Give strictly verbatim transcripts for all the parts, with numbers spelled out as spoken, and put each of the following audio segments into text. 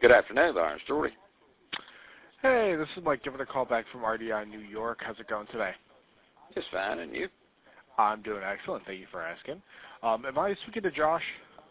Good afternoon, Iron Story. Hey, this is Mike giving a call back from R D I New York. How's it going today? Just fine, and you? I'm doing excellent. Thank you for asking. Um, am I speaking to Josh?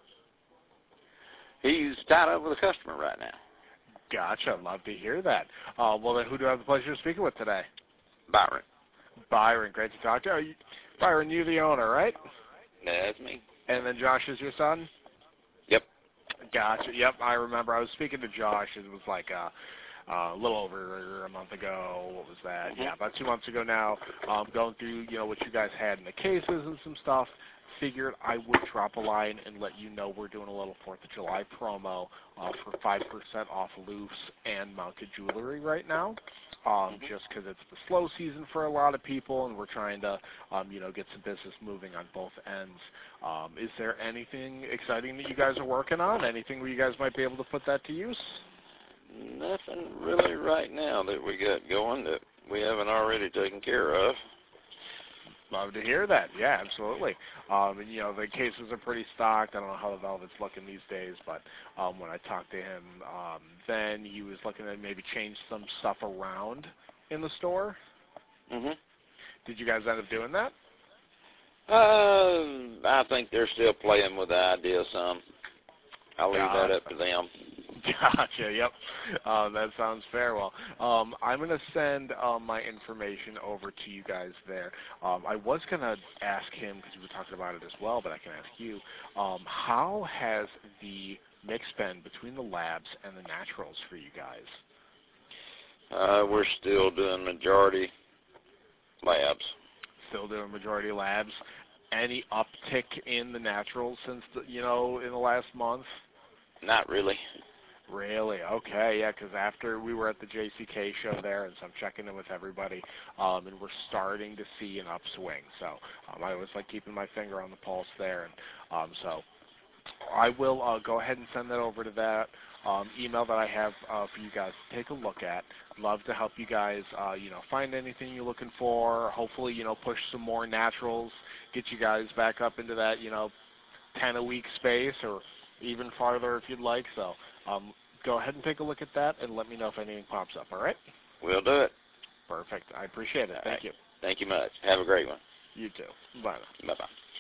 He's tied up with a customer right now. Gotcha. Love to hear that. Uh, well, then who do I have the pleasure of speaking with today? Byron. Byron. Great to talk to you. Are you Byron, you're the owner, right? That's me. And then Josh is your son? Yep. Gotcha. Yep, I remember. I was speaking to Josh. It was like uh, uh, a little over a month ago. What was that? Mm-hmm. Yeah, about two months ago now. Um, going through, you know, what you guys had in the cases and some stuff. Figured I would drop a line and let you know we're doing a little fourth of July promo uh, for five percent off loose and mounted jewelry right now, um, Mm-hmm. just because it's the slow season for a lot of people, and we're trying to, um, you know, get some business moving on both ends. Um, is there anything exciting that you guys are working on? Anything where you guys might be able to put that to use? Nothing really right now that we got going that we haven't already taken care of. Love to hear that. Yeah, absolutely. Um, and, you know, the cases are pretty stocked. I don't know how the Velvet's looking these days, but um, when I talked to him um, then, he was looking to maybe change some stuff around in the store. Mm-hmm. Did you guys end up doing that? Uh, I think they're still playing with the idea some. I'll leave Gotcha. that up to them. Gotcha, yep. Uh, that sounds fair. Well, um, I'm going to send um, my information over to you guys there. Um, I was going to ask him, because we were talking about it as well, but I can ask you, um, how has the mix been between the labs and the naturals for you guys? Uh, we're still doing majority labs. Still doing majority labs. Any uptick in the naturals since, the, you know, in the last month? Not really. Really? Okay, yeah, because after we were at the J C K show there, and so I'm checking in with everybody, um, and we're starting to see an upswing. So um, I was like keeping my finger on the pulse there, and um, so I will uh, go ahead and send that over to that um, email that I have uh, for you guys to take a look at. Love to help you guys, uh, you know, find anything you're looking for. Hopefully, you know, push some more naturals, get you guys back up into that, you know, ten a week space, or even farther if you'd like. So um, go ahead and take a look at that and let me know if anything pops up, all right? We'll do it. Perfect. I appreciate it. All Thank right. you. Thank you much. Have a great one. You too. Bye now. Bye-bye.